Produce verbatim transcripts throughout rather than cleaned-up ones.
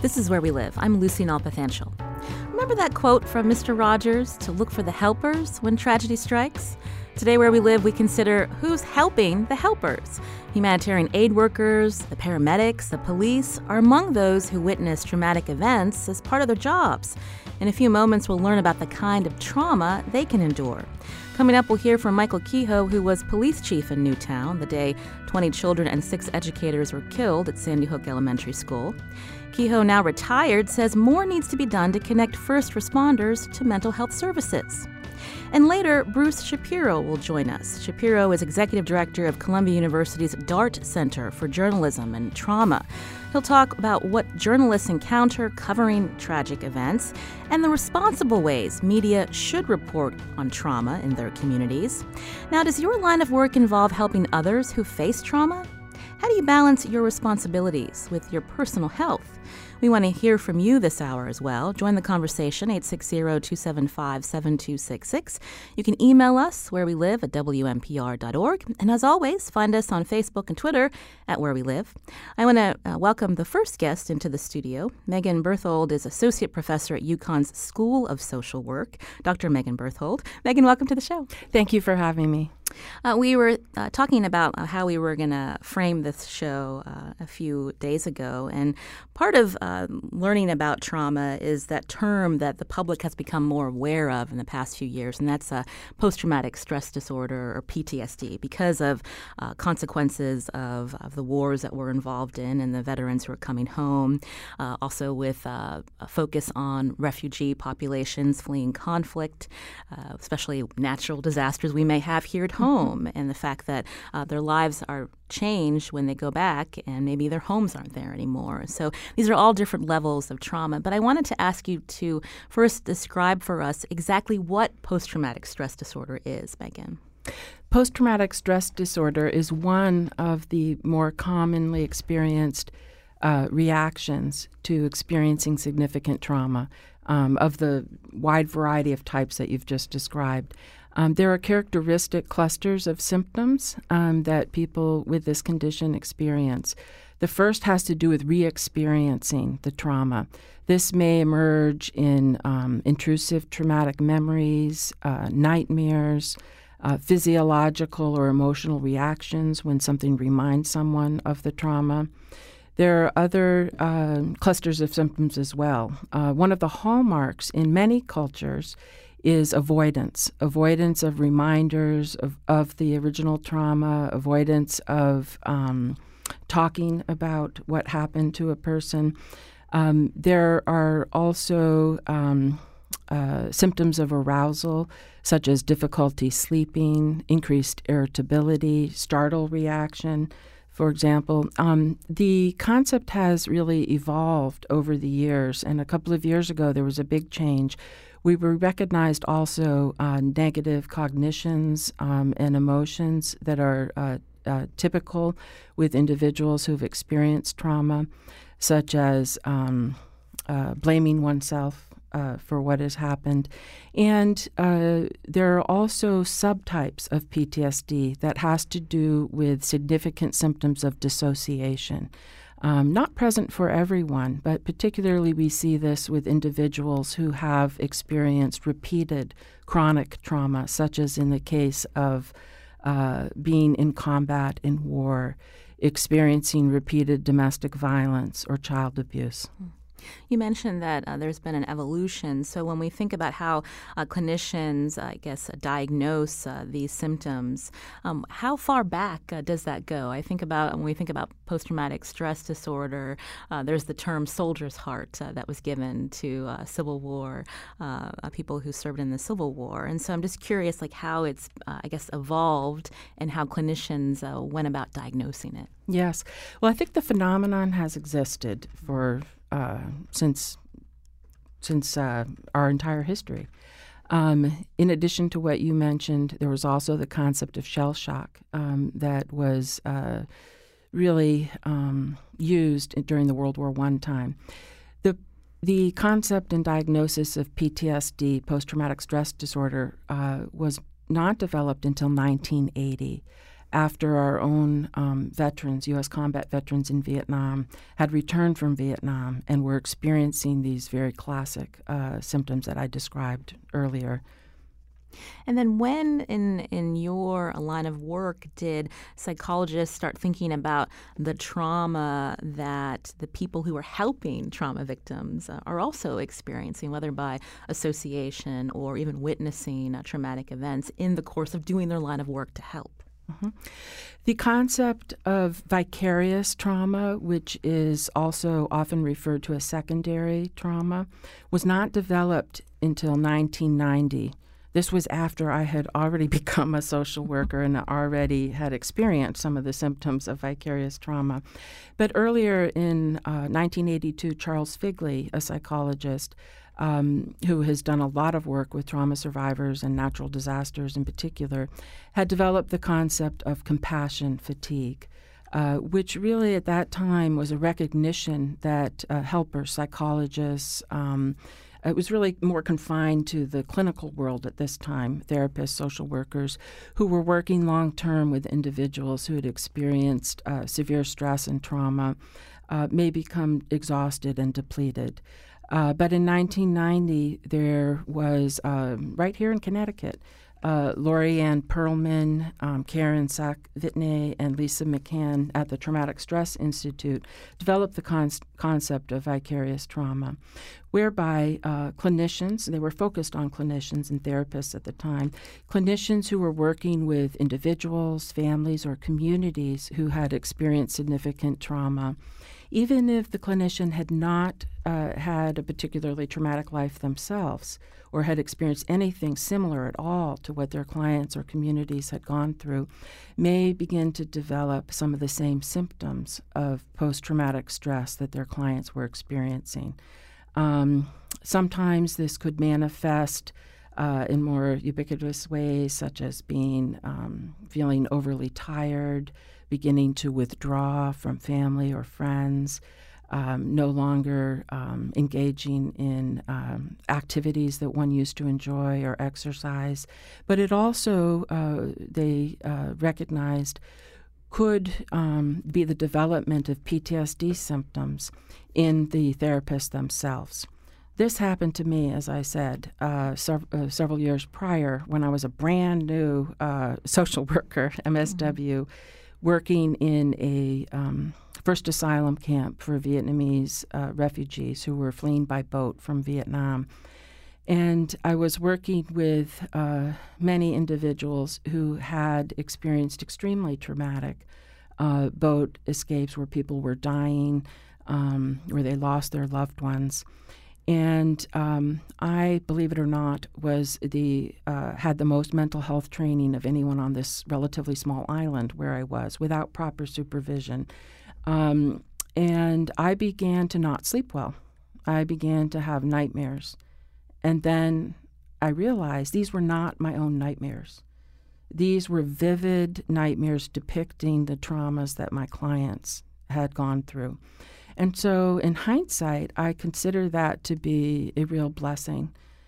This is Where We Live. I'm Lucy Nalpathanchel. Remember that quote from Mister Rogers, to look for the helpers when tragedy strikes? Today, Where We Live, we consider who's helping the helpers. Humanitarian aid workers, the paramedics, the police are among those who witness traumatic events as part of their jobs. In a few moments, we'll learn about the kind of trauma they can endure. Coming up, we'll hear from Michael Kehoe, who was police chief in Newtown the day twenty children and six educators were killed at Sandy Hook Elementary School. Kehoe, now retired, says more needs to be done to connect first responders to mental health services. And later, Bruce Shapiro will join us. Shapiro is executive director of Columbia University's Dart Center for Journalism and Trauma. He'll talk about what journalists encounter covering tragic events and the responsible ways media should report on trauma in their communities. Now, does your line of work involve helping others who face trauma? How do you balance your responsibilities with your personal health? We want to hear from you this hour as well. Join the conversation, eight six zero, two seven five, seven two six six. You can email us, where we live, at w m p r dot org. And as always, find us on Facebook and Twitter at Where We Live. I want to uh, welcome the first guest into the studio. Megan Berthold is Associate Professor at UConn's School of Social Work. Doctor Megan Berthold. Megan, welcome to the show. Thank you for having me. Uh, we were uh, talking about uh, how we were going to frame this show uh, a few days ago, and part of uh, learning about trauma is that term that the public has become more aware of in the past few years, and that's uh, post-traumatic stress disorder, or P T S D, because of uh, consequences of, of the wars that we're involved in and the veterans who are coming home, uh, also with uh, a focus on refugee populations fleeing conflict, uh, especially natural disasters we may have here at home. home and the fact that uh, their lives are changed when they go back and maybe their homes aren't there anymore. So these are all different levels of trauma. But I wanted to ask you to first describe for us exactly what post-traumatic stress disorder is, Megan. Post-traumatic stress disorder is one of the more commonly experienced uh, reactions to experiencing significant trauma um, of the wide variety of types that you've just described. Um, there are characteristic clusters of symptoms um, that people with this condition experience. The first has to do with re-experiencing the trauma. This may emerge in um, intrusive traumatic memories, uh, nightmares, uh, physiological or emotional reactions when something reminds someone of the trauma. There are other uh, clusters of symptoms as well. Uh, one of the hallmarks in many cultures is avoidance, avoidance of reminders of, of the original trauma, avoidance of um, talking about what happened to a person. Um, there are also um, uh, symptoms of arousal, such as difficulty sleeping, increased irritability, startle reaction, for example. Um, the concept has really evolved over the years, and a couple of years ago there was a big change. We were recognized also uh, negative cognitions um, and emotions that are uh, uh, typical with individuals who've experienced trauma, such as um, uh, blaming oneself uh, for what has happened. And uh, there are also subtypes of P T S D that has to do with significant symptoms of dissociation. Um, not present for everyone, but particularly we see this with individuals who have experienced repeated chronic trauma, such as in the case of uh, being in combat in war, experiencing repeated domestic violence or child abuse. You mentioned that uh, there's been an evolution. So when we think about how uh, clinicians, I guess, uh, diagnose uh, these symptoms, um, how far back uh, does that go? I think about when we think about post-traumatic stress disorder, uh, there's the term soldier's heart uh, that was given to uh, Civil War uh, uh, people who served in the Civil War. And so I'm just curious, like how it's, uh, I guess, evolved and how clinicians uh, went about diagnosing it. Yes. Well, I think the phenomenon has existed for Uh, since since uh, our entire history. Um, in addition to what you mentioned, there was also the concept of shell shock um, that was uh, really um, used during the World War One time. The the concept and diagnosis of P T S D, post-traumatic stress disorder, uh, was not developed until nineteen eighty. after our own um, veterans, U S combat veterans in Vietnam, had returned from Vietnam and were experiencing these very classic uh, symptoms that I described earlier. And then when in in your line of work did psychologists start thinking about the trauma that the people who are helping trauma victims uh, are also experiencing, whether by association or even witnessing uh, traumatic events in the course of doing their line of work to help? Mm-hmm. The concept of vicarious trauma, which is also often referred to as secondary trauma, was not developed until nineteen ninety. This was after I had already become a social worker and already had experienced some of the symptoms of vicarious trauma. But earlier in uh, nineteen eighty-two, Charles Figley, a psychologist um, who has done a lot of work with trauma survivors and natural disasters in particular, had developed the concept of compassion fatigue. Uh, which really at that time was a recognition that uh, helpers, psychologists, um, it was really more confined to the clinical world at this time, therapists, social workers, who were working long-term with individuals who had experienced uh, severe stress and trauma, uh, may become exhausted and depleted. Uh, but in nineteen ninety, there was, uh, right here in Connecticut, Uh, Lori Ann Perlman, um, Karen Sack-Vitney, and Lisa McCann at the Traumatic Stress Institute developed the con- concept of vicarious trauma, whereby uh, clinicians, they were focused on clinicians and therapists at the time, clinicians who were working with individuals, families, or communities who had experienced significant trauma, even if the clinician had not uh, had a particularly traumatic life themselves or had experienced anything similar at all to what their clients or communities had gone through, may begin to develop some of the same symptoms of post-traumatic stress that their clients were experiencing. Um, sometimes this could manifest uh, in more ubiquitous ways, such as being um, feeling overly tired, beginning to withdraw from family or friends, um, no longer um, engaging in um, activities that one used to enjoy or exercise. But it also, uh, they uh, recognized, could um, be the development of P T S D symptoms in the therapists themselves. This happened to me, as I said, uh, sev- uh, several years prior when I was a brand new uh, social worker, M S W, mm-hmm. working in a um, first asylum camp for Vietnamese uh, refugees who were fleeing by boat from Vietnam. And I was working with uh, many individuals who had experienced extremely traumatic uh, boat escapes where people were dying, um, where they lost their loved ones. And um, I, believe it or not, was the uh, had the most mental health training of anyone on this relatively small island where I was, without proper supervision. Um, and I began to not sleep well. I began to have nightmares. And then I realized these were not my own nightmares. These were vivid nightmares depicting the traumas that my clients had gone through. And so in hindsight, I consider that to be a real blessing.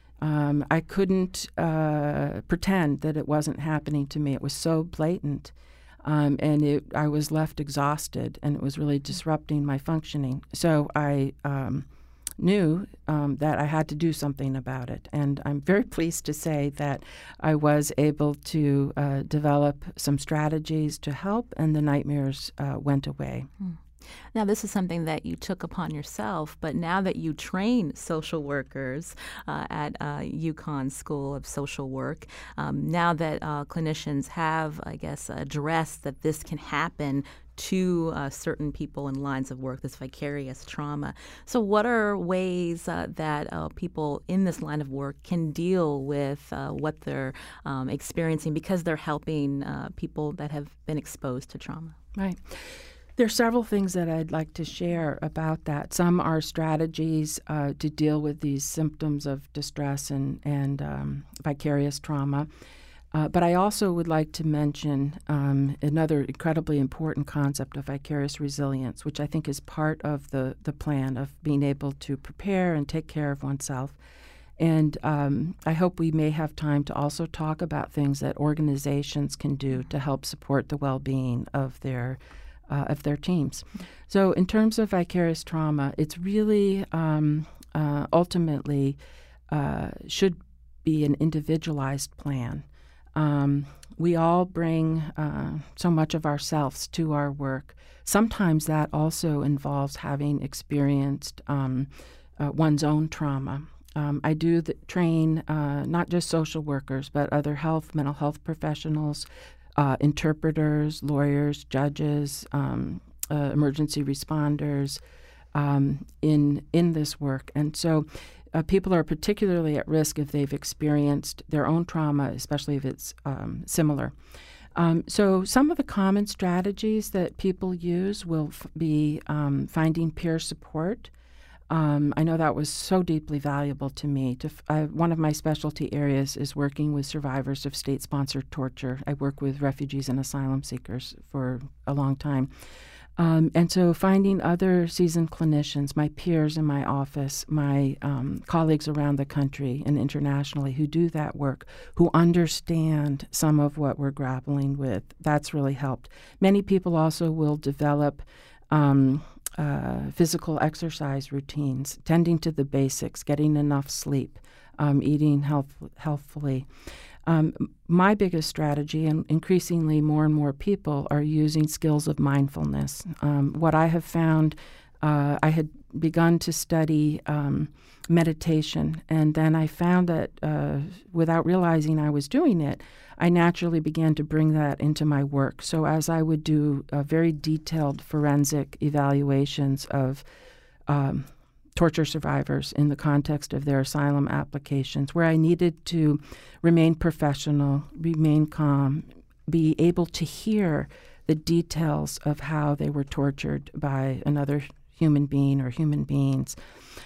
Um, I couldn't uh, pretend that it wasn't happening to me. It was so blatant. Um, and it, I was left exhausted, and it was really disrupting my functioning. So I um, knew um, that I had to do something about it. And I'm very pleased to say that I was able to uh, develop some strategies to help, and the nightmares uh, went away. Hmm. Now, this is something that you took upon yourself, but now that you train social workers uh, at uh, UConn School of Social Work, um, now that uh, clinicians have, I guess, addressed that this can happen to uh, certain people in lines of work, this vicarious trauma. So what are ways uh, that uh, people in this line of work can deal with uh, what they're um, experiencing because they're helping uh, people that have been exposed to trauma? Right. There are several things that I'd like to share about that. Some are strategies uh, to deal with these symptoms of distress and, and um, vicarious trauma. Uh, but I also would like to mention um, another incredibly important concept of vicarious resilience, which I think is part of the, the plan of being able to prepare and take care of oneself. And um, I hope we may have time to also talk about things that organizations can do to help support the well-being of their uh, of their teams. So in terms of vicarious trauma, it's really um, uh, ultimately uh, should be an individualized plan. Um, we all bring uh, so much of ourselves to our work. Sometimes that also involves having experienced um, uh, one's own trauma. Um, I do the, train uh, not just social workers, but other health, mental health professionals, uh, interpreters, lawyers, judges, um, uh, emergency responders um, in in this work. And so uh, people are particularly at risk if they've experienced their own trauma, especially if it's um, similar. Um, so some of the common strategies that people use will f- be um, finding peer support. Um, I know that was so deeply valuable to me. To f- I, one of my specialty areas is working with survivors of state-sponsored torture. I work with refugees and asylum seekers for a long time. Um, and so finding other seasoned clinicians, my peers in my office, my um, colleagues around the country and internationally who do that work, who understand some of what we're grappling with, that's really helped. Many people also will develop um, uh, physical exercise routines, tending to the basics, getting enough sleep, um, eating health, healthfully. Um, my biggest strategy, and increasingly more and more people, are using skills of mindfulness. Um, what I have found, uh, I had begun to study um, meditation, and then I found that uh, without realizing I was doing it, I naturally began to bring that into my work. So as I would do uh, very detailed forensic evaluations of um, torture survivors in the context of their asylum applications, where I needed to remain professional, remain calm, be able to hear the details of how they were tortured by another human being or human beings.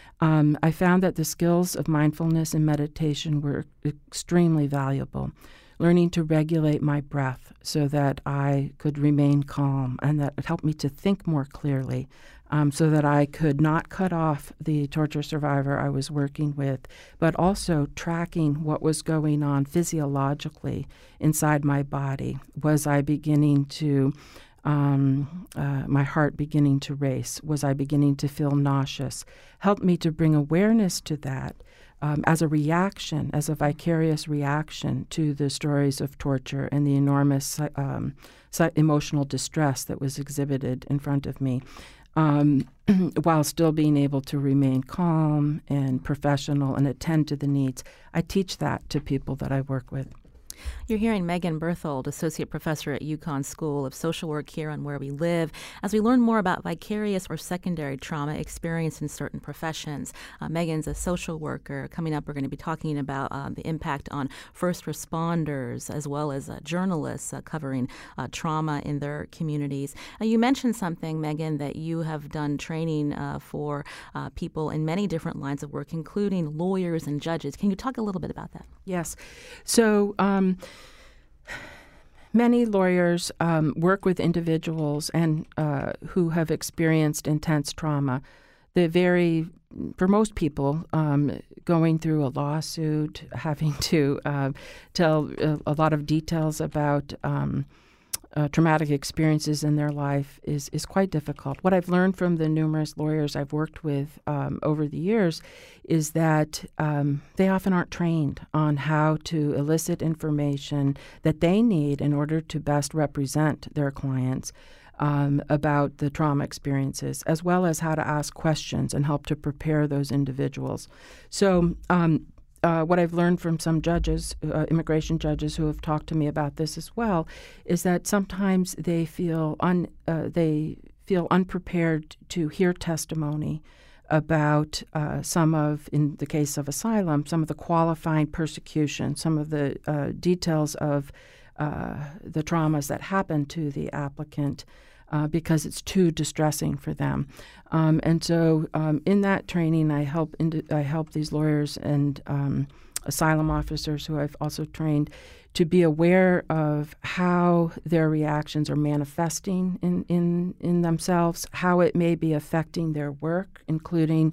Um, I found that the skills of mindfulness and meditation were extremely valuable. Learning to regulate my breath so that I could remain calm, and that it helped me to think more clearly, um, so that I could not cut off the torture survivor I was working with, but also tracking what was going on physiologically inside my body. Was I beginning to, um, uh, my heart beginning to race? Was I beginning to feel nauseous? Helped me to bring awareness to that. Um, as a reaction, as a vicarious reaction to the stories of torture and the enormous um, emotional distress that was exhibited in front of me, um, while still being able to remain calm and professional and attend to the needs. I teach that to people that I work with. You're hearing Megan Berthold, Associate Professor at UConn School of Social Work here on Where We Live, as we learn more about vicarious or secondary trauma experienced in certain professions. Uh, Megan's a social worker. Coming up, we're going to be talking about uh, the impact on first responders as well as uh, journalists uh, covering uh, trauma in their communities. Uh, you mentioned something, Megan, that you have done training uh, for uh, people in many different lines of work, including lawyers and judges. Can you talk a little bit about that? Yes. So, um, Many lawyers um, work with individuals and uh, who have experienced intense trauma. The very, for most people, um, going through a lawsuit, having to uh, tell a, a lot of details about um, uh, traumatic experiences in their life is, is quite difficult. What I've learned from the numerous lawyers I've worked with um, over the years is that um, they often aren't trained on how to elicit information that they need in order to best represent their clients um, about the trauma experiences, as well as how to ask questions and help to prepare those individuals. So um, Uh, what I've learned from some judges, uh, immigration judges who have talked to me about this as well, is that sometimes they feel un, uh, they feel unprepared to hear testimony about uh, some of, in the case of asylum, some of the qualifying persecution, some of the uh, details of uh, the traumas that happen to the applicant. Uh, because it's too distressing for them, um, and so um, in that training, I help ind- I help these lawyers and um, asylum officers who I've also trained to be aware of how their reactions are manifesting in in, in themselves, how it may be affecting their work, including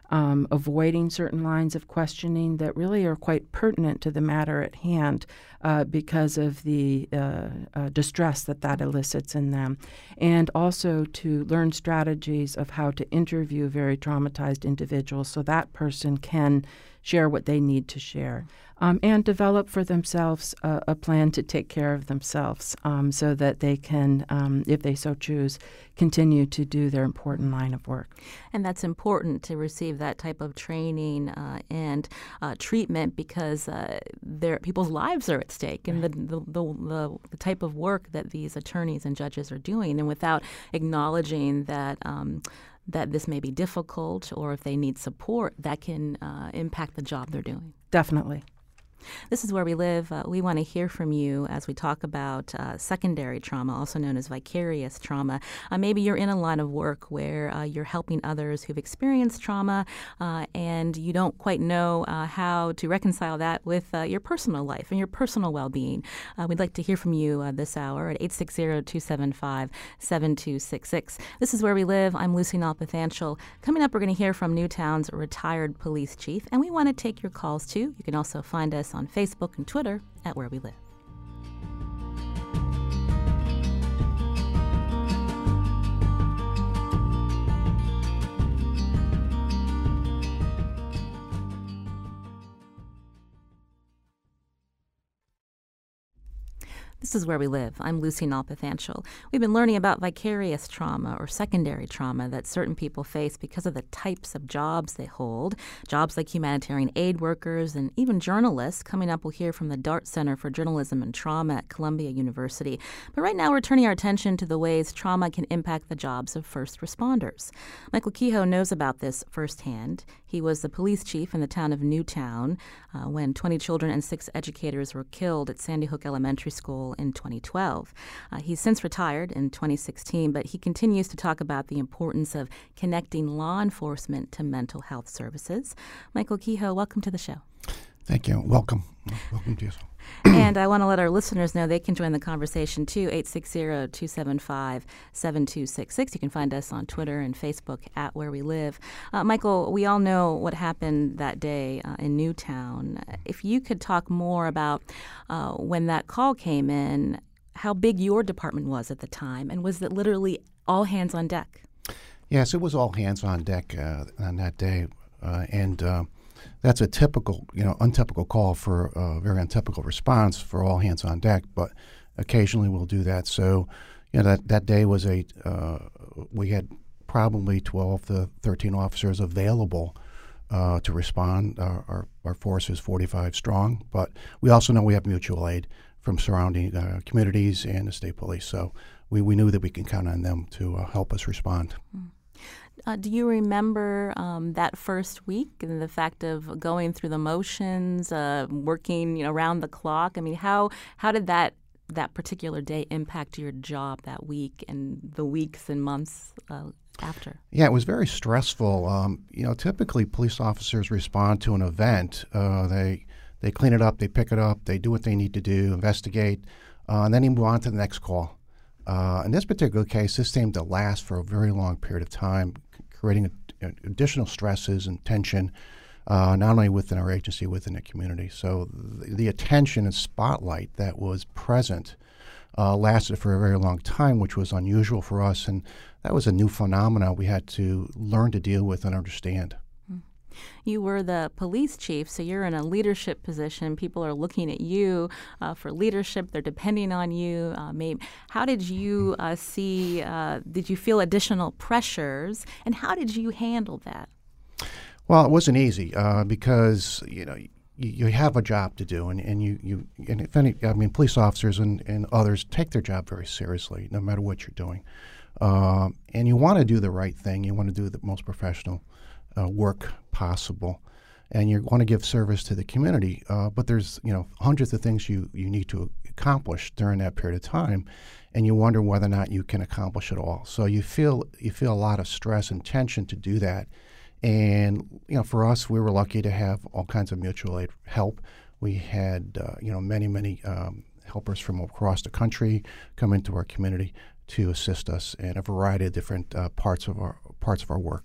um, avoiding certain lines of questioning that really are quite pertinent to the matter at hand uh, because of the uh, uh, distress that that elicits in them, and also to learn strategies of how to interview very traumatized individuals so that person can share what they need to share, um, and develop for themselves a, a plan to take care of themselves um, so that they can, um, if they so choose, continue to do their important line of work. And that's important to receive that type of training uh, and uh, treatment because uh, their people's lives are at stake, and the the, the the the type of work that these attorneys and judges are doing, and without acknowledging that. Um, that this may be difficult, or if they need support, that can uh, impact the job they're doing. Definitely. This is Where We Live. Uh, we want to hear from you as we talk about uh, secondary trauma, also known as vicarious trauma. Uh, maybe you're in a line of work where uh, you're helping others who've experienced trauma uh, and you don't quite know uh, how to reconcile that with uh, your personal life and your personal well-being. Uh, we'd like to hear from you uh, this hour at eight six zero, two seven five, seven two six six. This is Where We Live. I'm Lucy Nalpathanchel. Coming up, we're going to hear from Newtown's retired police chief, and we want to take your calls, too. You can also find us on Facebook and Twitter at Where We Live. This is Where We Live. I'm Lucy Nalpathanchel. We've been learning about vicarious trauma or secondary trauma that certain people face because of the types of jobs they hold. Jobs like humanitarian aid workers and even journalists. Coming up, we'll hear from the Dart Center for Journalism and Trauma at Columbia University. But right now, we're turning our attention to the ways trauma can impact the jobs of first responders. Michael Kehoe knows about this firsthand. He was the police chief in the town of Newtown uh, when twenty children and six educators were killed at Sandy Hook Elementary School in twenty twelve. Uh, he's since retired in twenty sixteen, but he continues to talk about the importance of connecting law enforcement to mental health services. Michael Kehoe, welcome to the show. Thank you. Welcome. Welcome to you. And I want to let our listeners know they can join the conversation too, eight six zero, two seven five, seven two six six. You can find us on Twitter and Facebook at Where We Live. Uh, Michael, we all know what happened that day uh, in Newtown. If you could talk more about uh, when that call came in, how big your department was at the time, and was it literally all hands on deck? Yes, it was all hands on deck uh, on that day. Uh, and uh, that's a typical, you know, untypical call for a very untypical response for all hands on deck, but occasionally we'll do that. So, you know, that, that day was a, uh, we had probably twelve to thirteen officers available uh, to respond. Our, our, our force is forty-five strong, but we also know we have mutual aid from surrounding uh, communities and the state police. So we, we knew that we can count on them to uh, help us respond. Mm. Uh, do you remember um, that first week and the fact of going through the motions, uh, working, you know, around the clock? I mean, how how did that that particular day impact your job that week and the weeks and months uh, after? Yeah, it was very stressful. Um, you know, typically police officers respond to an event. Uh, they they clean it up, they pick it up, they do what they need to do, investigate, uh, and then they move on to the next call. Uh, in this particular case, this seemed to last for a very long period of time, creating a, a, additional stresses and tension, uh, not only within our agency, within the community. So the, the attention and spotlight that was present uh, lasted for a very long time, which was unusual for us, and that was a new phenomenon we had to learn to deal with and understand. You were the police chief, so you're in a leadership position. People are looking at you uh, for leadership. They're depending on you. Uh, maybe. How did you uh, see, uh, did you feel additional pressures, and how did you handle that? Well, it wasn't easy uh, because, you know, you, you have a job to do, and, and you, you and if any, I mean, police officers and, and others take their job very seriously, no matter what you're doing. Uh, and you want to do the right thing. You want to do the most professional Uh, work possible, and you want to give service to the community. Uh, but there's, you know, hundreds of things you, you need to accomplish during that period of time, and you wonder whether or not you can accomplish it all. So you feel you feel a lot of stress and tension to do that. And you know, for us, we were lucky to have all kinds of mutual aid help. We had uh, you know many many um, helpers from across the country come into our community to assist us in a variety of different uh, parts of our parts of our work.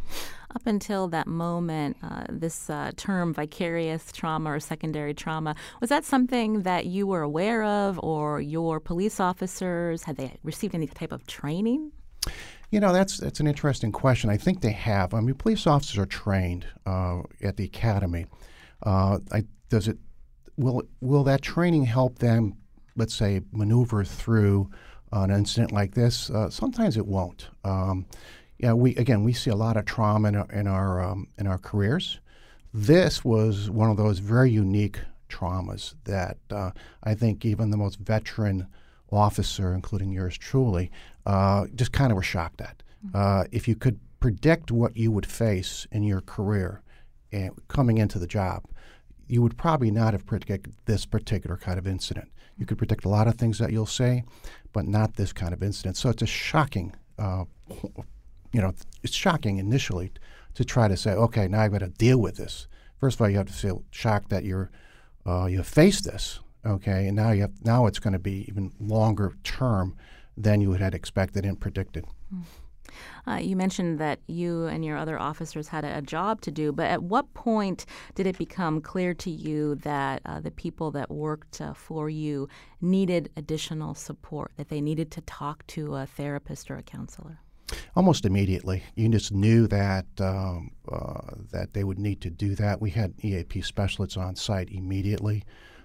Up until that moment, uh, this uh, term vicarious trauma or secondary trauma, was that something that you were aware of, or your police officers, had they received any type of training? You know, that's that's an interesting question. I think they have. I mean, police officers are trained uh, at the academy. Uh, I, does it will will that training help them, let's say, maneuver through an incident like this? Uh, sometimes it won't. Um, Yeah, we again we see a lot of trauma in our in our, um, in our careers. This was one of those very unique traumas that uh, I think even the most veteran officer, including yours truly, uh, just kind of were shocked at. Mm-hmm. Uh, if you could predict what you would face in your career and coming into the job, you would probably not have predicted this particular kind of incident. You could predict a lot of things that you'll say, but not this kind of incident. So it's a shocking. Uh, You know, it's shocking initially to try to say, okay, now I've got to deal with this. First of all, you have to feel shocked that you're uh, you have faced this, okay, and now you have now it's going to be even longer term than you had expected and predicted. Uh, you mentioned that you and your other officers had a, a job to do, but at what point did it become clear to you that uh, the people that worked uh, for you needed additional support, that they needed to talk to a therapist or a counselor? Almost immediately. You just knew that um, uh, that they would need to do that. We had E A P specialists on site immediately.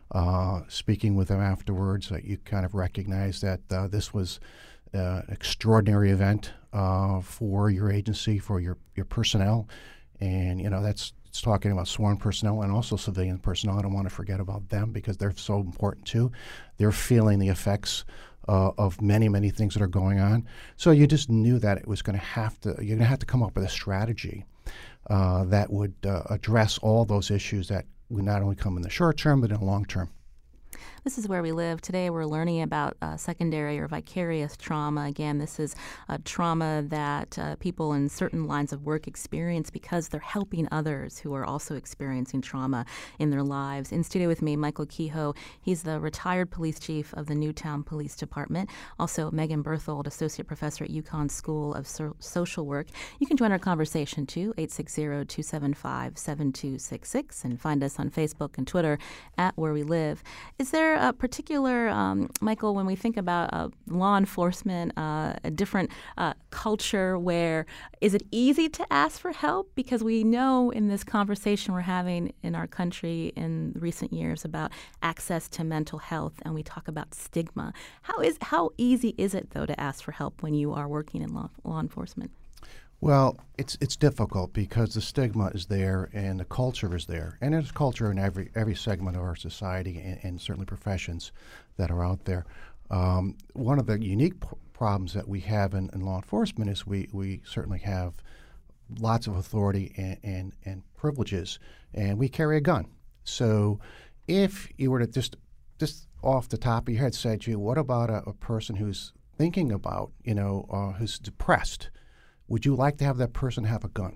Uh, speaking with them afterwards, uh, you kind of recognized that uh, this was uh, an extraordinary event uh, for your agency, for your, your personnel. And, you know, that's it's talking about sworn personnel and also civilian personnel. I don't want to forget about them because they're so important too. They're feeling the effects Uh, of many, many things that are going on. So you just knew that it was going to have to, you're going to have to come up with a strategy uh, that would uh, address all those issues that would not only come in the short term, but in the long term. This is Where We Live. Today we're learning about uh, secondary or vicarious trauma. Again, this is a trauma that uh, people in certain lines of work experience because they're helping others who are also experiencing trauma in their lives. In studio with me, Michael Kehoe. He's the retired police chief of the Newtown Police Department. Also, Megan Berthold, associate professor at UConn School of so- Social Work. You can join our conversation too, eight six zero, two seven five, seven two six six, and find us on Facebook and Twitter at Where We Live. Is there a particular, um, Michael, when we think about uh, law enforcement, uh, a different uh, culture where is it easy to ask for help? Because we know in this conversation we're having in our country in recent years about access to mental health, and we talk about stigma. How is how easy is it, though, to ask for help when you are working in law, law enforcement? Well, it's it's difficult because the stigma is there and the culture is there. And there's culture in every every segment of our society and, and certainly professions that are out there. Um, one of the unique p- problems that we have in, in law enforcement is we, we certainly have lots of authority and, and, and privileges, and we carry a gun. So if you were to just, just off the top of your head say, gee, what about a, a person who's thinking about, you know, uh, who's depressed? Would you like to have that person have a gun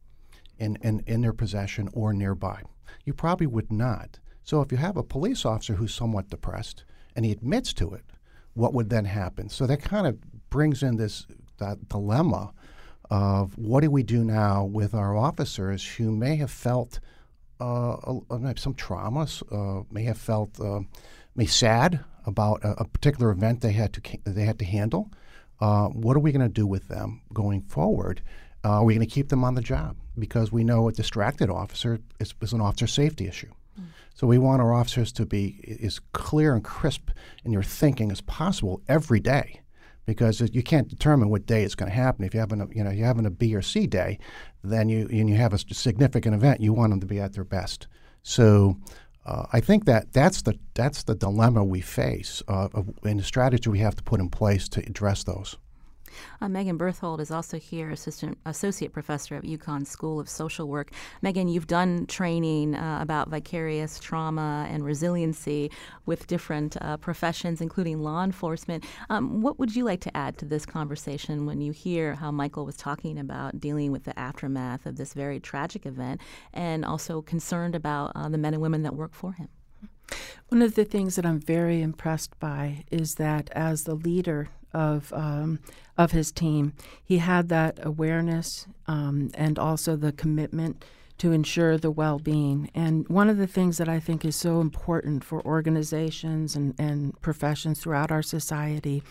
in, in, in their possession or nearby? You probably would not. So if you have a police officer who's somewhat depressed and he admits to it, what would then happen? So that kind of brings in this that dilemma of what do we do now with our officers who may have felt uh, uh, some traumas, uh, may have felt uh, may sad about a, a particular event they had to they had to handle. Uh, what are we going to do with them going forward? Uh, are we going to keep them on the job? Because we know a distracted officer is, is an officer safety issue. Mm. So we want our officers to be as clear and crisp in your thinking as possible every day, because you can't determine what day it's going to happen. If you're having a, you know, you're having a B or C day, then you and you have a significant event, you want them to be at their best. So uh, I think that that's the that's the dilemma we face, uh, of, and the strategy we have to put in place to address those. Uh, Megan Berthold is also here, assistant associate professor at UConn School of Social Work. Megan, you've done training uh, about vicarious trauma and resiliency with different uh, professions, including law enforcement. Um, what would you like to add to this conversation when you hear how Michael was talking about dealing with the aftermath of this very tragic event, and also concerned about uh, the men and women that work for him? One of the things that I'm very impressed by is that as the leader of um, of his team. He had that awareness um, and also the commitment to ensure the well-being. And one of the things that I think is so important for organizations and, and professions throughout our society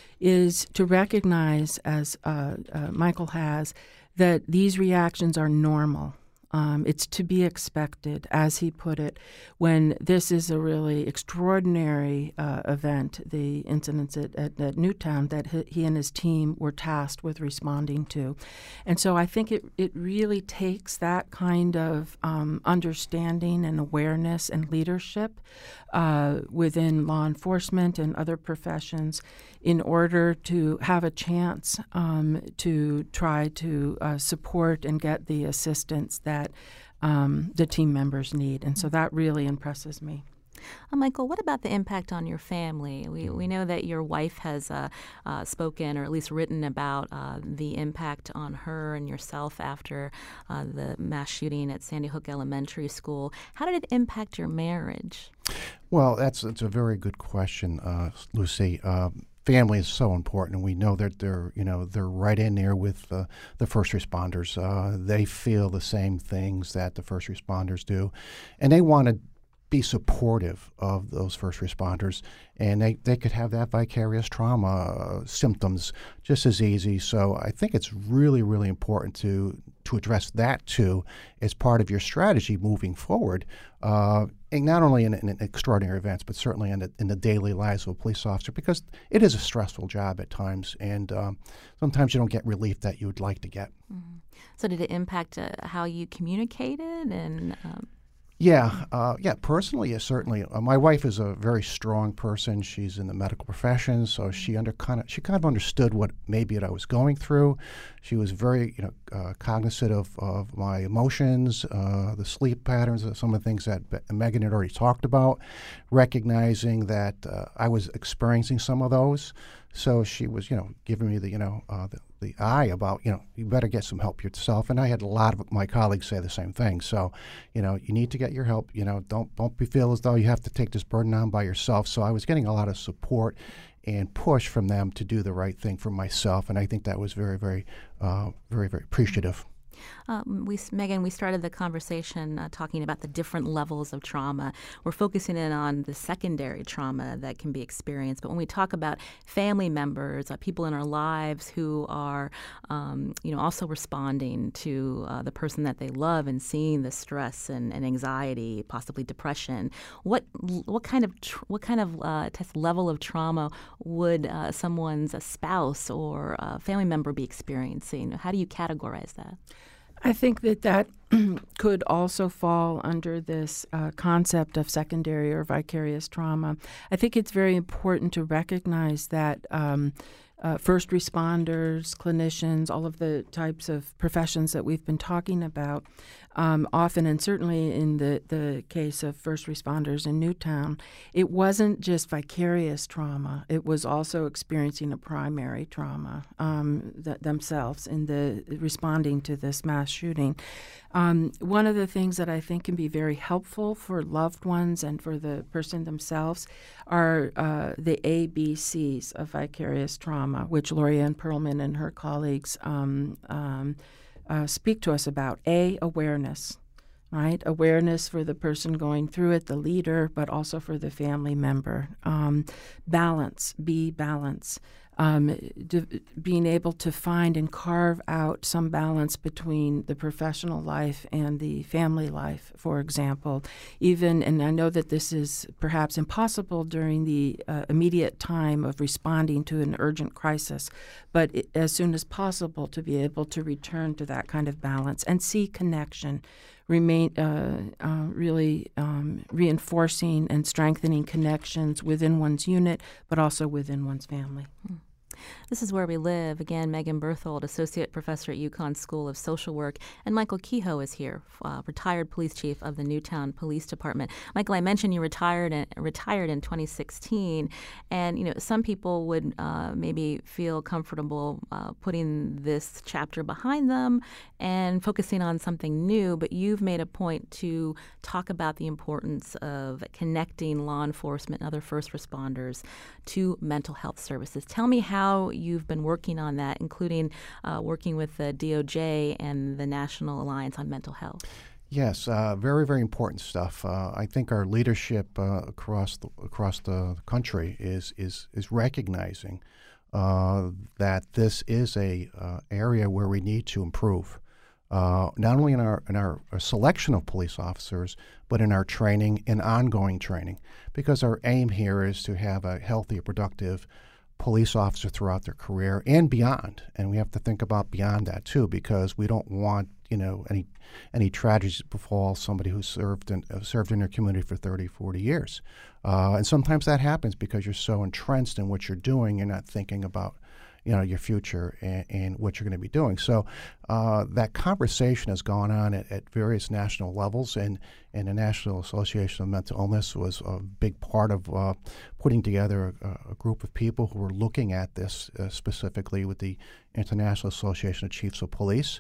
is to recognize, as uh, uh, Michael has, that these reactions are normal. Um, it's to be expected, as he put it, when this is a really extraordinary uh, event, the incidents at, at, at Newtown that he, he and his team were tasked with responding to. And so I think it, it really takes that kind of um, understanding and awareness and leadership uh, within law enforcement and other professions in order to have a chance um, to try to uh, support and get the assistance that um, the team members need. And so that really impresses me. Uh, Michael, what about the impact on your family? We we know that your wife has uh, uh, spoken or at least written about uh, the impact on her and yourself after uh, the mass shooting at Sandy Hook Elementary School. How did it impact your marriage? Well, that's, that's a very good question, uh, Lucy. Um, Family is so important, and we know that they're, you know, they're right in there with uh, the first responders. Uh, they feel the same things that the first responders do, and they want to be supportive of those first responders, and they, they could have that vicarious trauma uh, symptoms just as easy. So I think it's really, really important to to address that too as part of your strategy moving forward, uh, and not only in, in extraordinary events, but certainly in the, in the daily lives of a police officer, because it is a stressful job at times, and um, sometimes you don't get relief that you would like to get. Mm-hmm. So did it impact uh, how you communicated and um Yeah, uh, yeah. Personally, yes, certainly. Uh, my wife is a very strong person. She's in the medical profession, so she under kind of she kind of understood what maybe what I was going through. She was very, you know, uh, cognizant of, of my emotions, uh, the sleep patterns, uh, some of the things that Be- Megan had already talked about, recognizing that uh, I was experiencing some of those. So she was, you know, giving me the, you know, uh, the, the eye about, you know, you better get some help yourself. And I had a lot of my colleagues say the same thing. So, you know, you need to get your help. You know, don't don't be feel as though you have to take this burden on by yourself. So I was getting a lot of support and push from them to do the right thing for myself. And I think that was very, very, uh, very, very appreciative. Um, we, Megan, we started the conversation uh, talking about the different levels of trauma. We're focusing in on the secondary trauma that can be experienced. But when we talk about family members, uh, people in our lives who are, um, you know, also responding to uh, the person that they love and seeing the stress and, and anxiety, possibly depression, what what kind of tr- what kind of uh, test level of trauma would uh, someone's spouse or uh, family member be experiencing? How do you categorize that? I think that that could also fall under this uh, concept of secondary or vicarious trauma. I think it's very important to recognize that um, uh, first responders, clinicians, all of the types of professions that we've been talking about, um, often, and certainly in the, the case of first responders in Newtown, it wasn't just vicarious trauma. It was also experiencing a primary trauma um, th- themselves in the responding to this mass shooting. Um, one of the things that I think can be very helpful for loved ones and for the person themselves are uh, the A B Cs of vicarious trauma, which Lorianne Perlman and her colleagues um, um, uh, speak to us about. A, awareness, right? Awareness for the person going through it, the leader, but also for the family member. Um, balance, B, balance. Um, d- being able to find and carve out some balance between the professional life and the family life, for example. Even, and I know that this is perhaps impossible during the uh, immediate time of responding to an urgent crisis, but it, as soon as possible to be able to return to that kind of balance and see connection, remain uh, uh, really um, reinforcing and strengthening connections within one's unit, but also within one's family. Hmm. This is Where We Live. Again, Megan Berthold, Associate Professor at UConn School of Social Work, and Michael Kehoe is here, uh, retired Police Chief of the Newtown Police Department. Michael, I mentioned you retired in, retired in twenty sixteen, and you know some people would uh, maybe feel comfortable uh, putting this chapter behind them and focusing on something new, but you've made a point to talk about the importance of connecting law enforcement and other first responders to mental health services. Tell me how how you've been working on that, including uh, working with the D O J and the National Alliance on Mental Health. Yes, uh, very, very important stuff. Uh, I think our leadership uh, across the, across the country is is is recognizing uh, that this is a uh, area where we need to improve, uh, not only in our in our, our selection of police officers, but in our training and ongoing training, because our aim here is to have a healthy, productive police officer throughout their career and beyond. And we have to think about beyond that too, because we don't want you know any any tragedies to befall somebody who served in uh, served in their community for thirty, forty years. Uh, and sometimes that happens because you're so entrenched in what you're doing, you're not thinking about you know your future and, and what you're going to be doing. So uh, that conversation has gone on at, at various national levels, and, and the National Association of Mental Illness was a big part of uh, putting together a, a group of people who were looking at this uh, specifically with the International Association of Chiefs of Police.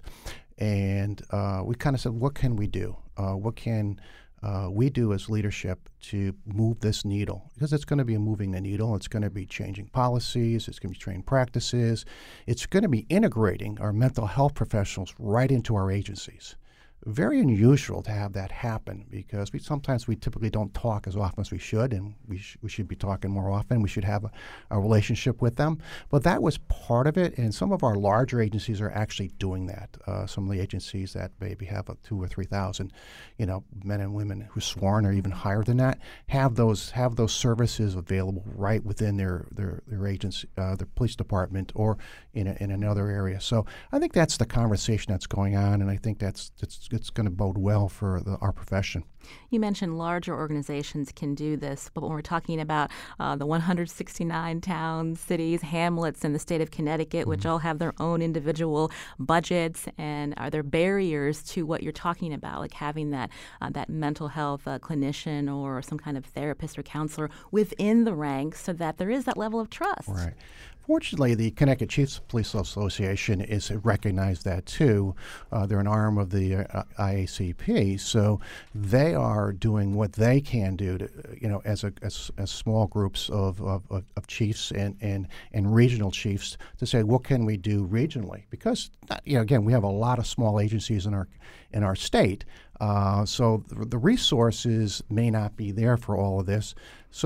And uh, we kind of said, what can we do? Uh, what can uh, we do as leadership to move this needle? Because it's going to be moving the needle. It's going to be changing policies. It's going to be training practices. It's going to be integrating our mental health professionals right into our agencies. Very unusual to have that happen, because we sometimes we typically don't talk as often as we should, and we, sh- we should be talking more often. We should have a, a relationship with them. But that was part of it, and some of our larger agencies are actually doing that. Uh, some of the agencies that maybe have a two or three thousand, you know, men and women who sworn, or even higher than that, have those have those services available right within their their their agency, uh, their police department, or in a, in another area. So I think that's the conversation that's going on, and I think that's that's it's going to bode well for the, our profession. You mentioned larger organizations can do this, but when we're talking about uh, the one hundred sixty-nine towns, cities, hamlets in the state of Connecticut, mm-hmm. which all have their own individual budgets, and are there barriers to what you're talking about, like having that uh, that mental health uh, clinician or some kind of therapist or counselor within the ranks, so that there is that level of trust? Right. Fortunately, the Connecticut Chiefs Police Association is recognized that too. Uh, they're an arm of the uh, I A C P, so they are doing what they can do to, you know, as a as, as small groups of, of, of chiefs and, and, and regional chiefs, to say what can we do regionally, because you know again we have a lot of small agencies in our in our state, uh, so the, the resources may not be there for all of this.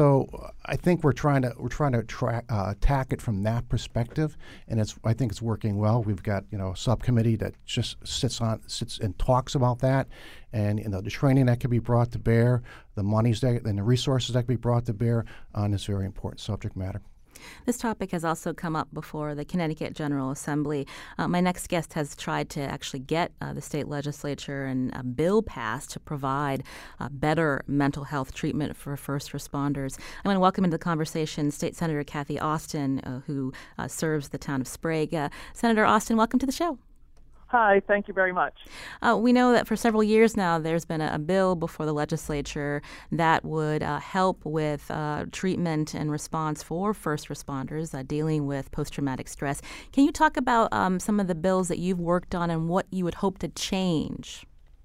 So I think we're trying to we're trying to tra- uh, attack it from that perspective, and it's I think it's working well. We've got you know a subcommittee that just sits on sits and talks about that, and you know the training that can be brought to bear, the monies that and the resources that can be brought to bear on this very important subject matter. This topic has also come up before the Connecticut General Assembly. Uh, my next guest has tried to actually get uh, the state legislature and a bill passed to provide uh, better mental health treatment for first responders. I want to welcome into the conversation State Senator Cathy Austin, uh, who uh, serves the town of Sprague. Uh, Senator Austin, welcome to the show. Hi, thank you very much. Uh, we know that for several years now there's been a, a bill before the legislature that would uh, help with uh, treatment and response for first responders uh, dealing with post-traumatic stress. Can you talk about um, some of the bills that you've worked on and what you would hope to change?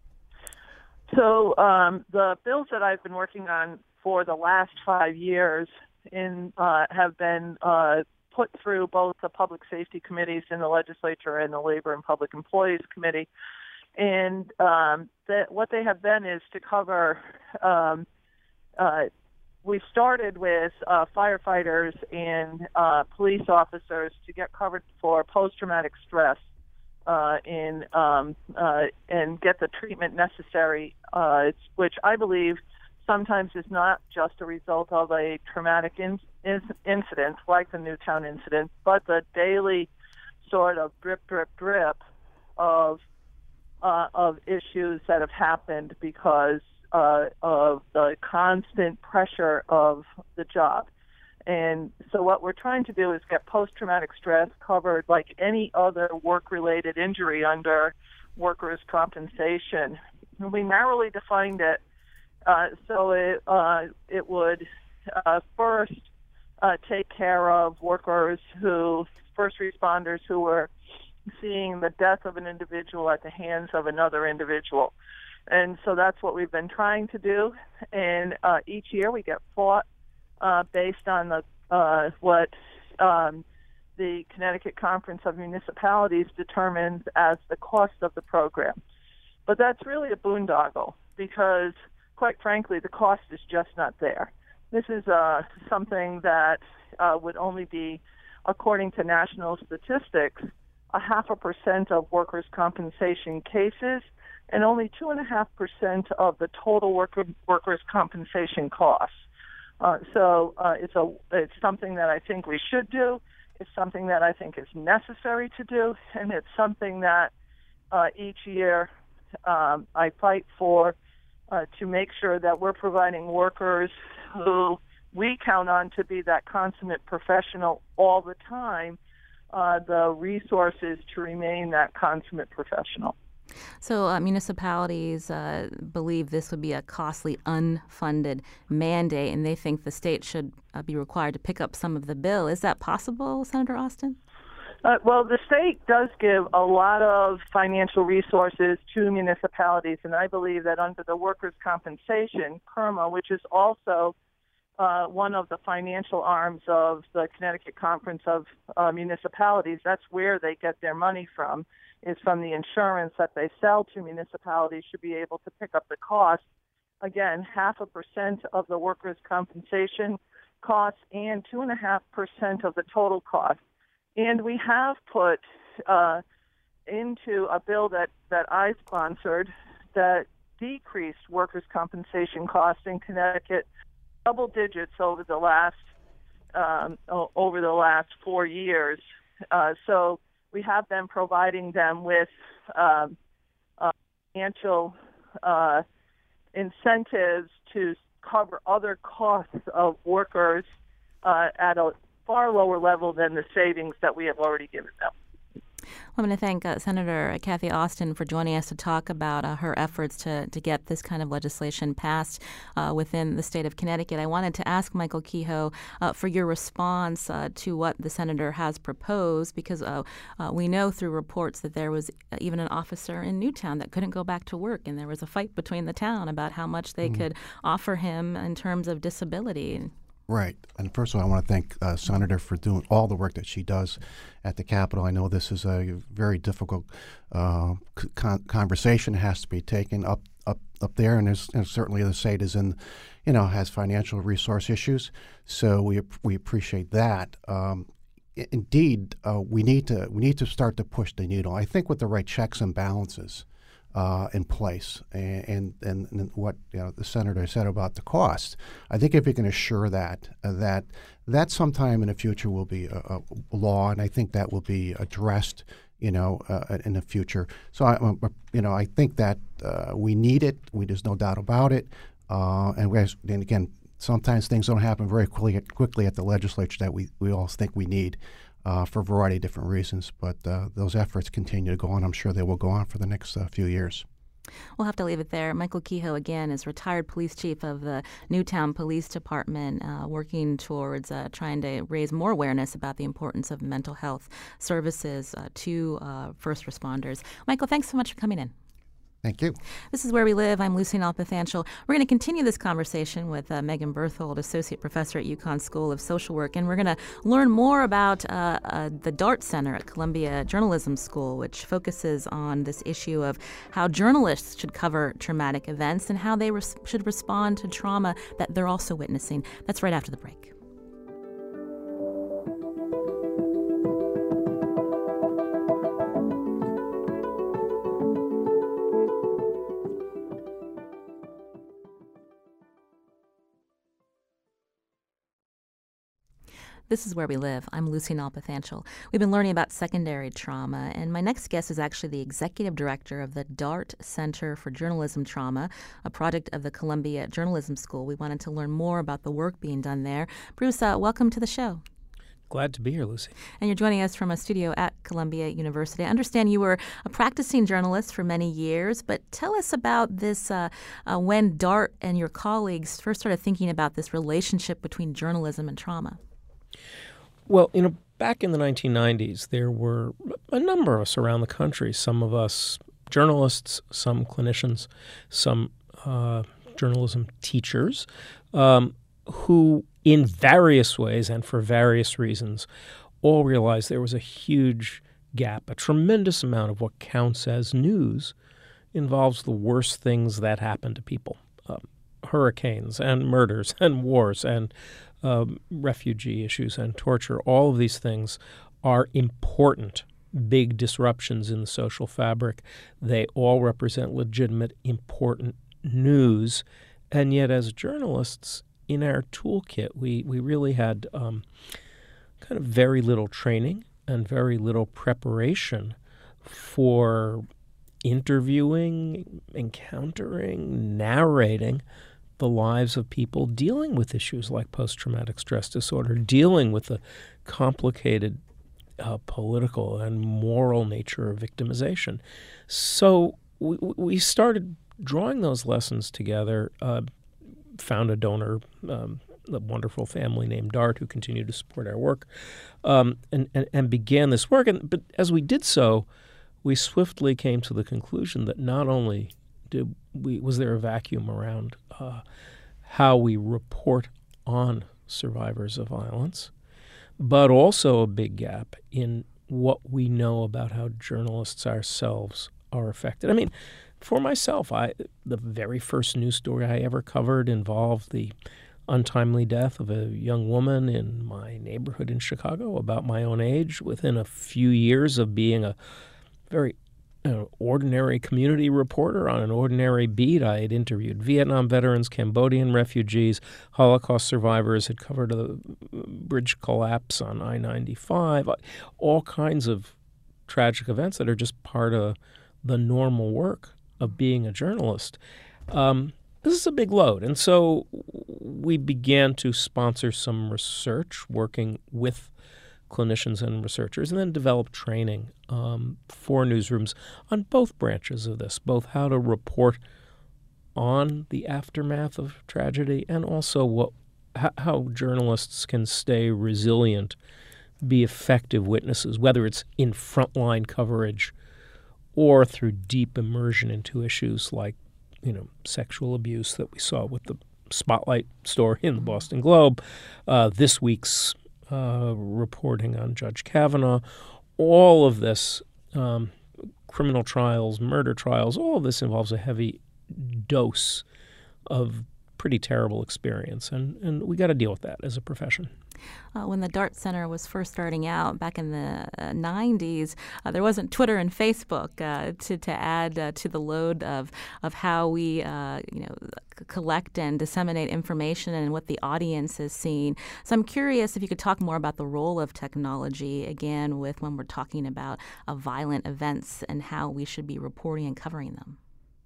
So um, the bills that I've been working on for the last five years in uh, have been uh, put through both the public safety committees in the legislature and the Labor and Public Employees Committee. And um, the, what they have been is to cover, um, uh, we started with uh, firefighters and uh, police officers to get covered for post-traumatic stress uh, in, um, uh, and get the treatment necessary, uh, which I believe sometimes is not just a result of a traumatic in, in, incident like the Newtown incident, but the daily sort of drip, drip, drip of uh, of issues that have happened because uh, of the constant pressure of the job. And so what we're trying to do is get post-traumatic stress covered like any other work-related injury under workers' compensation. And we narrowly defined it. Uh, so it uh, it would uh, first uh, take care of workers who, first responders who were seeing the death of an individual at the hands of another individual. And so that's what we've been trying to do. And uh, each year we get fought uh, based on the uh, what um, the Connecticut Conference of Municipalities determines as the cost of the program. But that's really a boondoggle because, quite frankly, the cost is just not there. This is uh, something that uh, would only be, according to national statistics, a half a percent of workers' compensation cases and only two and a half percent of the total worker, workers' compensation costs. Uh, so uh, it's a it's something that I think we should do. It's something that I think is necessary to do, and it's something that uh, each year um, I fight for uh, to make sure that we're providing workers who we count on to be that consummate professional all the time, uh, the resources to remain that consummate professional. So uh, municipalities uh, believe this would be a costly, unfunded mandate, and they think the state should uh, be required to pick up some of the bill. Is that possible, Senator Austin? Uh, well, the state does give a lot of financial resources to municipalities, and I believe that under the workers' compensation, C R M A, which is also uh, one of the financial arms of the Connecticut Conference of uh, Municipalities, that's where they get their money from, is from the insurance that they sell to municipalities, should be able to pick up the cost. Again, half a percent of the workers' compensation costs and two and a half percent of the total cost. And we have put uh, into a bill that, that I sponsored that decreased workers' compensation costs in Connecticut double digits over the last um, over the last four years. Uh, so we have been providing them with um, uh, financial uh, incentives to cover other costs of workers uh, at a far lower level than the savings that we have already given them. I'm going to thank uh, Senator Cathy Austin for joining us to talk about uh, her efforts to, to get this kind of legislation passed uh, within the state of Connecticut. I wanted to ask Michael Kehoe uh, for your response uh, to what the senator has proposed, because uh, uh, we know through reports that there was even an officer in Newtown that couldn't go back to work, and there was a fight between the town about how much they mm. could offer him in terms of disability. Right. And first of all, I want to thank uh, Senator for doing all the work that she does at the Capitol. I know this is a very difficult uh, con- conversation that has to be taken up up, up there, and, there's, and certainly the state is in, you know, has financial resource issues. So we we appreciate that. Um, indeed, uh, we need to we need to start to push the needle. I think with the right checks and balances Uh, in place, and, and and what you know the senator said about the cost. I think if we can assure that uh, that that sometime in the future will be a, a law, and I think that will be addressed, you know, uh, in the future. So I, uh, you know, I think that uh, we need it. We there's no doubt about it. Uh, and, we, and again, sometimes things don't happen very quickly quickly at the legislature that we we all think we need. Uh, for a variety of different reasons, but uh, those efforts continue to go on. I'm sure they will go on for the next uh, few years. We'll have to leave it there. Michael Kehoe, again, is retired police chief of the Newtown Police Department, uh, working towards uh, trying to raise more awareness about the importance of mental health services uh, to uh, first responders. Michael, thanks so much for coming in. Thank you. This is Where We Live. I'm Lucy Nalpathanchel. We're going to continue this conversation with uh, Megan Berthold, Associate Professor at UConn School of Social Work, and we're going to learn more about uh, uh, the DART Center at Columbia Journalism School, which focuses on this issue of how journalists should cover traumatic events and how they res- should respond to trauma that they're also witnessing. That's right after the break. This is Where We Live. I'm Lucy Nalpathanchel. We've been learning about secondary trauma, and my next guest is actually the executive director of the DART Center for Journalism Trauma, a project of the Columbia Journalism School. We wanted to learn more about the work being done there. Bruce, uh, welcome to the show. Glad to be here, Lucy. And you're joining us from a studio at Columbia University. I understand you were a practicing journalist for many years, but tell us about this, uh, uh, when DART and your colleagues first started thinking about this relationship between journalism and trauma. Well, you know, back in the nineteen nineties, there were a number of us around the country, some of us journalists, some clinicians, some uh, journalism teachers, um, who in various ways and for various reasons all realized there was a huge gap. A tremendous amount of what counts as news involves the worst things that happen to people. Um, hurricanes and murders and wars and um, refugee issues and torture. All of these things are important, big disruptions in the social fabric. They all represent legitimate, important news. And yet as journalists, in our toolkit, we, we really had um, kind of very little training and very little preparation for interviewing, encountering, narrating the lives of people dealing with issues like post-traumatic stress disorder, dealing with the complicated uh, political and moral nature of victimization. So we, we started drawing those lessons together, uh, found a donor, um, a wonderful family named DART who continued to support our work, um, and, and, and began this work. And, but as we did so, we swiftly came to the conclusion that not only did we, was there a vacuum around uh, how we report on survivors of violence, but also a big gap in what we know about how journalists ourselves are affected. I mean, for myself, I the very first news story I ever covered involved the untimely death of a young woman in my neighborhood in Chicago, about my own age, within a few years of being a very you know, ordinary community reporter on an ordinary beat. I had interviewed Vietnam veterans, Cambodian refugees, Holocaust survivors, had covered a bridge collapse on I ninety-five, all kinds of tragic events that are just part of the normal work of being a journalist. Um, this is a big load. And so we began to sponsor some research, working with clinicians and researchers, and then develop training um, for newsrooms on both branches of this, both how to report on the aftermath of tragedy and also what how journalists can stay resilient, be effective witnesses, whether it's in frontline coverage or through deep immersion into issues like, you know, sexual abuse that we saw with the Spotlight story in the Boston Globe, uh, this week's uh, reporting on Judge Kavanaugh, all of this, um, criminal trials, murder trials, all of this involves a heavy dose of pretty terrible experience, and, and we got to deal with that as a profession. Uh, when the DART Center was first starting out back in the uh, nineties, uh, there wasn't Twitter and Facebook uh, to to add uh, to the load of of how we uh, you know c- collect and disseminate information and what the audience is seeing. So I'm curious if you could talk more about the role of technology again with when we're talking about uh, violent events and how we should be reporting and covering them.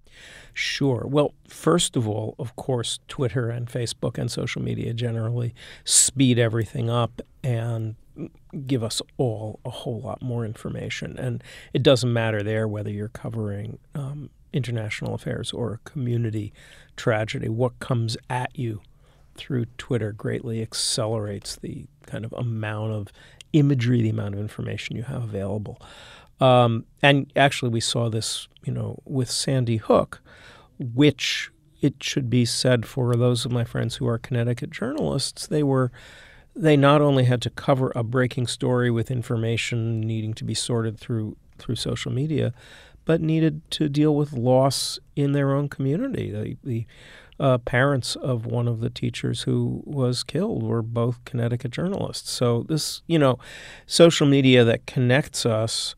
Sure. Well, first of all, of course, Twitter and Facebook and social media generally speed everything up and give us all a whole lot more information. And it doesn't matter there whether you're covering um, international affairs or a community tragedy. What comes at you through Twitter greatly accelerates the kind of amount of imagery, the amount of information you have available. Um, and actually, we saw this, you know, with Sandy Hook, which it should be said for those of my friends who are Connecticut journalists, they were, they not only had to cover a breaking story with information needing to be sorted through through social media, but needed to deal with loss in their own community. The, the uh, parents of one of the teachers who was killed were both Connecticut journalists. So this, you know, social media that connects us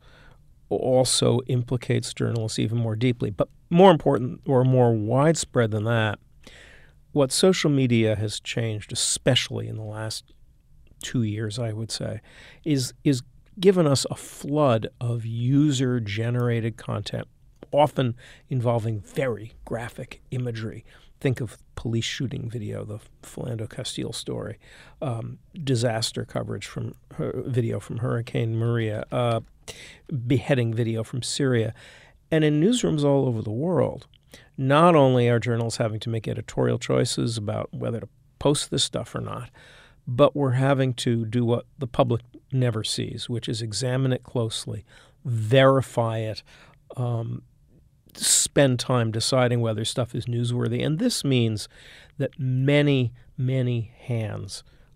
also implicates journalists even more deeply. But more important or more widespread than that, what social media has changed, especially in the last two years, I would say, is is given us a flood of user-generated content, often involving very graphic imagery. Think of police shooting video, the Philando Castile story, um, disaster coverage from her, video from Hurricane Maria, uh, beheading video from Syria. And in newsrooms all over the world, not only are journalists having to make editorial choices about whether to post this stuff or not, but we're having to do what the public never sees, which is examine it closely, verify it, um, spend time deciding whether stuff is newsworthy. And this means that many, many hands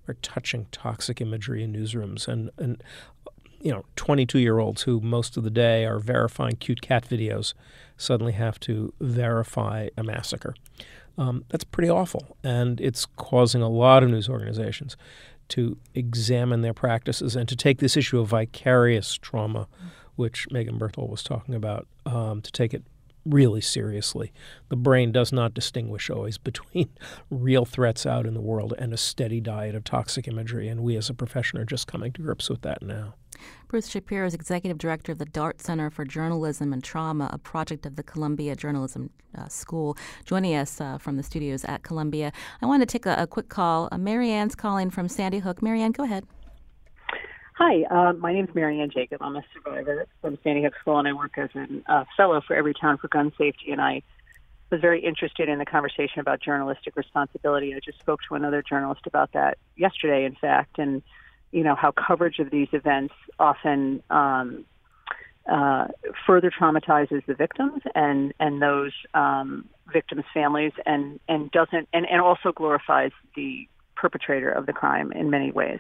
are touching toxic imagery in newsrooms, and and you know, twenty-two-year-olds who most of the day are verifying cute cat videos suddenly have to verify a massacre. Um, that's pretty awful, and it's causing a lot of news organizations to examine their practices and to take this issue of vicarious trauma, which Megan Berthold was talking about, um, to take it really seriously. The brain does not distinguish always between real threats out in the world and a steady diet of toxic imagery, and we as a profession are just coming to grips with that now. Bruce Shapiro is Executive Director of the Dart Center for Journalism and Trauma, a project of the Columbia Journalism uh, School, joining us uh, from the studios at Columbia. I want to take a, a quick call. Uh, Marianne's calling from Sandy Hook. Marianne, go ahead. Hi, uh, my name is Marianne Jacob. I'm a survivor from Sandy Hook School, and I work as a uh, fellow for Everytown for Gun Safety, and I was very interested in the conversation about journalistic responsibility. I just spoke to another journalist about that yesterday, in fact, and you know, how coverage of these events often um, uh, further traumatizes the victims and, and those um, victims' families, and, and doesn't and, and also glorifies the perpetrator of the crime in many ways.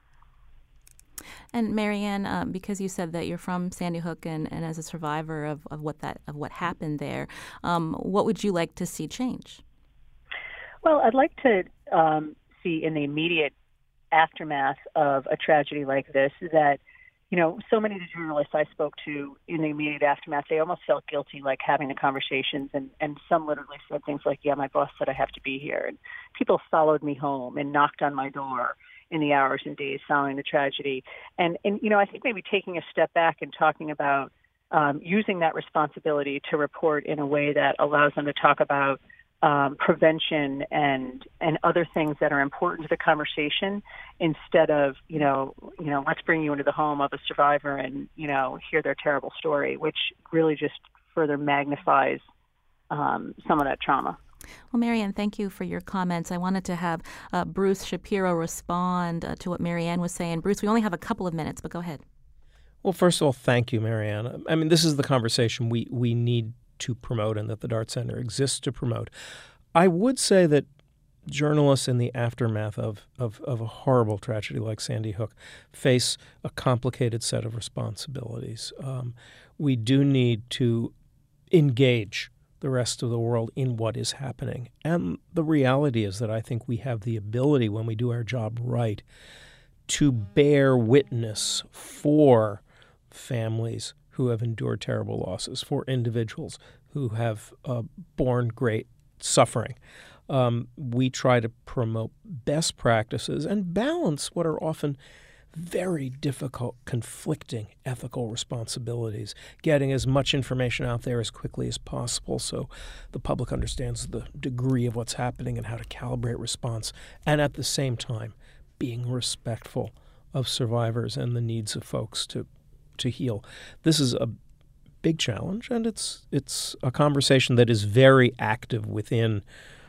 And Marianne, uh, because you said that you're from Sandy Hook and, and as a survivor of, of what that of what happened there, um, what would you like to see change? Well, I'd like to um, see in the immediate aftermath of a tragedy like this that, you know, so many of the journalists I spoke to in the immediate aftermath, they almost felt guilty, like having the conversations, and, and some literally said things like, yeah, my boss said I have to be here. And people followed me home and knocked on my door in the hours and days following the tragedy. And, and you know, I think maybe taking a step back and talking about um, using that responsibility to report in a way that allows them to talk about Um, prevention and and other things that are important to the conversation, instead of you know you know let's bring you into the home of a survivor and you know hear their terrible story, which really just further magnifies um, some of that trauma. Well, Marianne, thank you for your comments. I wanted to have uh, Bruce Shapiro respond uh, to what Marianne was saying. Bruce, we only have a couple of minutes, but go ahead. Well, first of all, thank you, Marianne. I mean, this is the conversation we we need to promote and that the Dart Center exists to promote. I would say that journalists in the aftermath of, of, of a horrible tragedy like Sandy Hook face a complicated set of responsibilities. Um, we do need to engage the rest of the world in what is happening. And the reality is that I think we have the ability, when we do our job right, to bear witness for families who have endured terrible losses, for individuals who have uh, borne great suffering. Um, we try to promote best practices and balance what are often very difficult, conflicting ethical responsibilities, getting as much information out there as quickly as possible so the public understands the degree of what's happening and how to calibrate response, and at the same time being respectful of survivors and the needs of folks to to heal. This is a big challenge, and it's it's a conversation that is very active within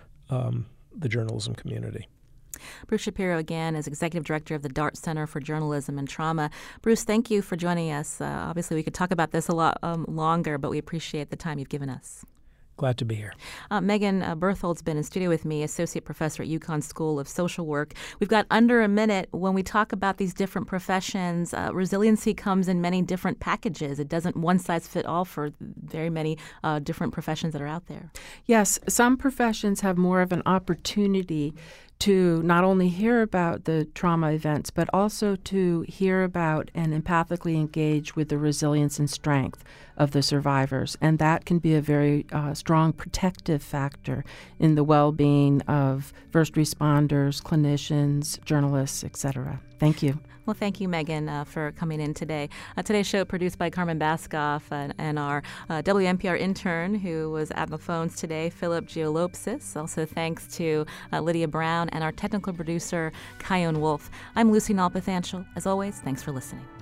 um, the journalism community. Bruce Shapiro, again, is Executive Director of the Dart Center for Journalism and Trauma. Bruce, thank you for joining us. Uh, obviously, we could talk about this a lot um, longer, but we appreciate the time you've given us. Glad to be here. Uh, Megan uh, Berthold's been in studio with me, Associate Professor at UConn School of Social Work. We've got under a minute. When we talk about these different professions, uh, resiliency comes in many different packages. It doesn't one size fit all for very many uh, different professions that are out there. Yes, some professions have more of an opportunity to not only hear about the trauma events, but also to hear about and empathically engage with the resilience and strength of the survivors. And that can be a very uh, strong protective factor in the well-being of first responders, clinicians, journalists, et cetera. Thank you. Well, thank you, Megan, uh, for coming in today. Uh, today's show produced by Carmen Baskoff and, and our uh, W N P R intern who was at the phones today, Philip Giolopsis. Also thanks to uh, Lydia Brown and our technical producer, Kyone Wolf. I'm Lucy Nalpathanchel. As always, thanks for listening.